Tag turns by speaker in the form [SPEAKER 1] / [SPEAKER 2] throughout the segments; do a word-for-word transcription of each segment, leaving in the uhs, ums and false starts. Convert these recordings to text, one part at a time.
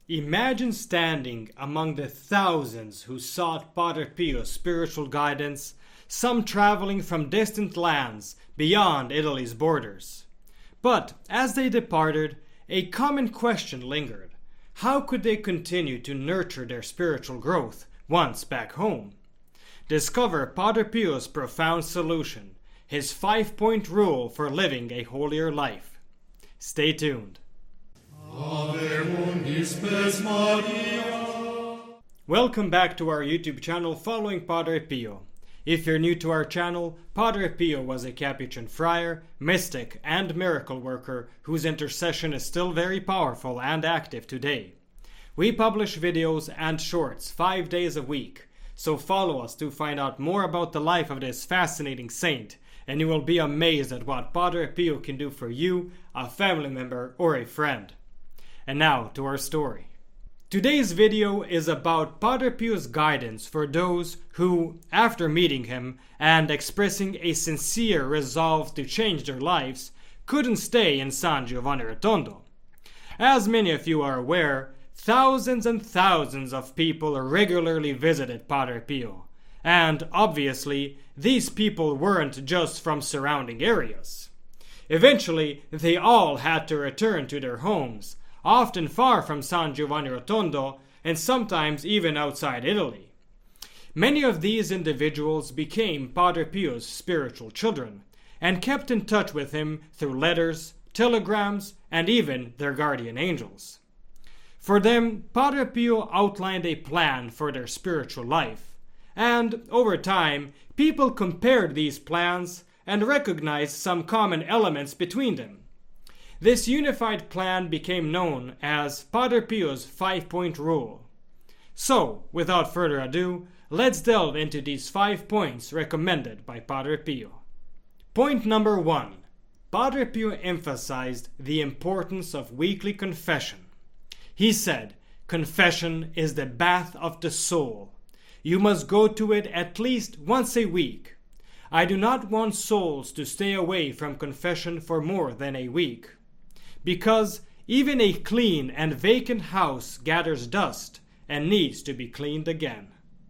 [SPEAKER 1] Imagine standing among the thousands who sought Padre Pio's spiritual guidance, some traveling from distant lands beyond Italy's borders. But as they departed, a common question lingered. How could they continue to nurture their spiritual growth once back home? Discover Padre Pio's profound solution, his five-point rule for living a holier life. Stay tuned. Welcome back to our YouTube channel following Padre Pio. If you're new to our channel, Padre Pio was a Capuchin friar, mystic, and miracle worker whose intercession is still very powerful and active today. We publish videos and shorts five days a week, so follow us to find out more about the life of this fascinating saint, and you will be amazed at what Padre Pio can do for you, a family member, or a friend. And now to our story. Today's video is about Padre Pio's guidance for those who, after meeting him and expressing a sincere resolve to change their lives, couldn't stay in San Giovanni Rotondo. As many of you are aware, thousands and thousands of people regularly visited Padre Pio, and obviously these people weren't just from surrounding areas. Eventually, they all had to return to their homes, often far from San Giovanni Rotondo, and sometimes even outside Italy. Many of these individuals became Padre Pio's spiritual children, and kept in touch with him through letters, telegrams, and even their guardian angels. For them, Padre Pio outlined a plan for their spiritual life, and over time, people compared these plans and recognized some common elements between them. This unified plan became known as Padre Pio's five-point rule. So, without further ado, let's delve into these five points recommended by Padre Pio. Point number one. Padre Pio emphasized the importance of weekly confession. He said, "Confession is the bath of the soul. You must go to it at least once a week. I do not want souls to stay away from confession for more than a week. Because even a clean and vacant house gathers dust and needs to be cleaned again."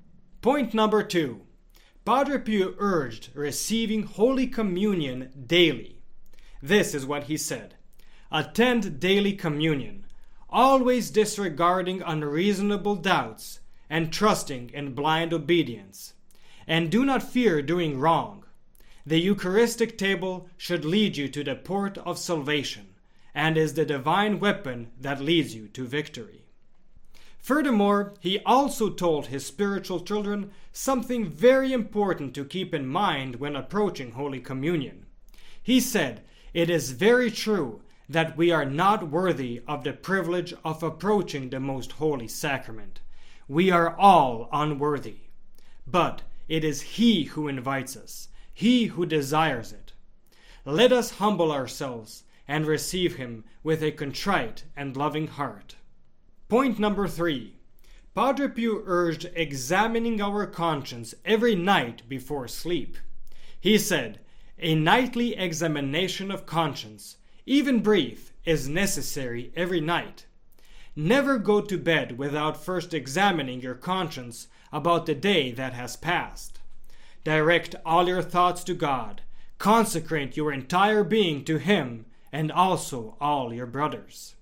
[SPEAKER 1] Point number two. Padre Pio urged receiving Holy Communion daily. This is what he said: "Attend daily communion, always disregarding unreasonable doubts and trusting in blind obedience. And do not fear doing wrong. The Eucharistic table should lead you to the port of salvation, and is the divine weapon that leads you to victory." Furthermore, he also told his spiritual children something very important to keep in mind when approaching Holy Communion. He said, "It is very true that we are not worthy of the privilege of approaching the most holy sacrament. We are all unworthy. But it is He who invites us, He who desires it. Let us humble ourselves and receive Him with a contrite and loving heart." Point number three. Padre Pio urged examining our conscience every night before sleep. He said, "A nightly examination of conscience, even brief, is necessary every night. Never go to bed without first examining your conscience about the day that has passed. Direct all your thoughts to God. Consecrate your entire being to Him, and also all your brothers."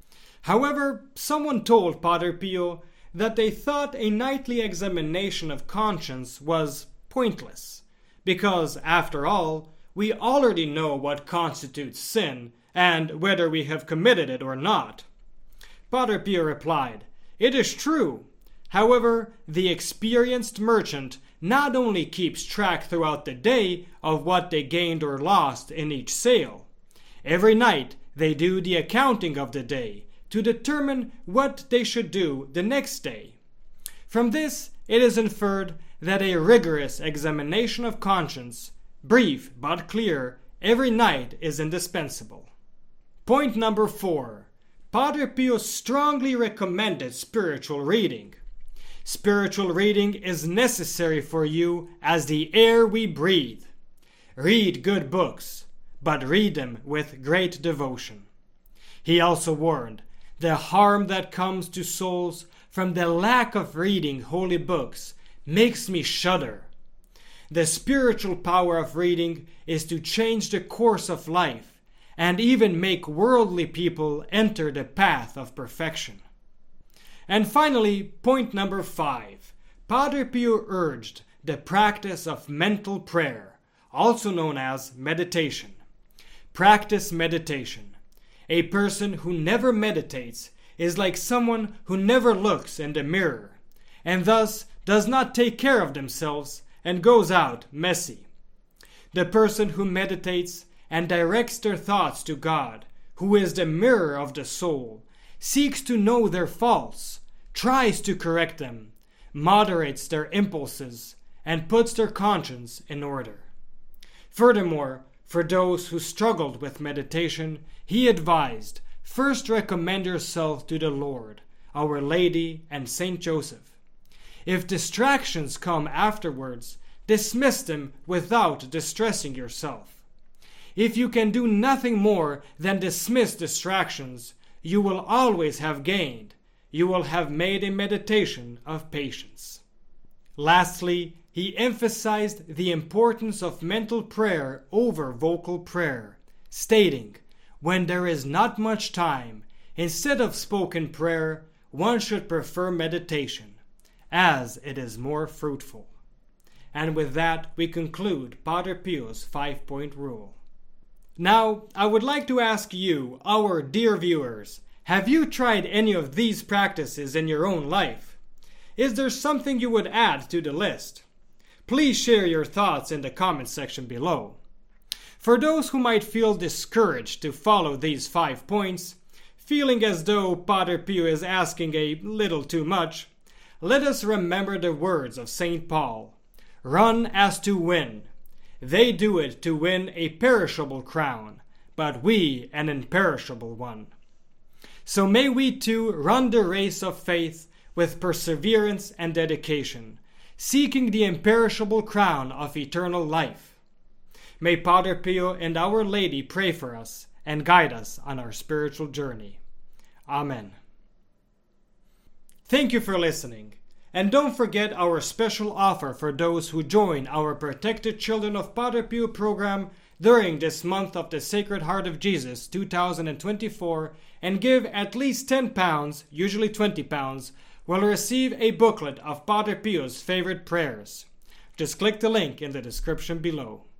[SPEAKER 1] However, someone told Padre Pio that they thought a nightly examination of conscience was pointless, because, after all, we already know what constitutes sin and whether we have committed it or not. Padre Pio replied, "It is true. However, the experienced merchant not only keeps track throughout the day of what they gained or lost in each sale. Every night they do the accounting of the day to determine what they should do the next day. From this it is inferred that a rigorous examination of conscience, brief but clear, every night is indispensable." Point number four. Padre Pio strongly recommended spiritual reading. Spiritual reading is necessary for you as the air we breathe. Read good books, but read them with great devotion. He also warned The harm that comes to souls from the lack of reading holy books makes me shudder. The spiritual power of reading is to change the course of life and even make worldly people enter the path of perfection. And finally, point number five. Padre Pio urged the practice of mental prayer, also known as meditation. Practice meditation. A person who never meditates is like someone who never looks in the mirror, and thus does not take care of themselves and goes out messy. The person who meditates and directs their thoughts to God, who is the mirror of the soul, seeks to know their faults, tries to correct them, moderates their impulses, and puts their conscience in order. Furthermore, for those who struggled with meditation, he advised, first recommend yourself to the Lord, Our Lady, and Saint Joseph. If distractions come afterwards, dismiss them without distressing yourself. If you can do nothing more than dismiss distractions, you will always have gained. You will have made a meditation of patience. Lastly, he emphasized the importance of mental prayer over vocal prayer, stating, when there is not much time, instead of spoken prayer, one should prefer meditation, as it is more fruitful. And with that, we conclude Padre Pio's five-point rule. Now, I would like to ask you, our dear viewers, have you tried any of these practices in your own life? Is there something you would add to the list? Please share your thoughts in the comment section below. For those who might feel discouraged to follow these five points, feeling as though Padre Pio is asking a little too much, let us remember the words of Saint Paul. Run as to win. They do it to win a perishable crown, but we an imperishable one. So may we too run the race of faith with perseverance and dedication, seeking the imperishable crown of eternal life. May Padre Pio and Our Lady pray for us and guide us on our spiritual journey. Amen. Thank you for listening. And don't forget our special offer for those who join our Protected Children of Padre Pio program during this month of the Sacred Heart of Jesus two thousand twenty-four and give at least ten pounds, usually twenty pounds, will receive a booklet of Padre Pio's favorite prayers. Just click the link in the description below.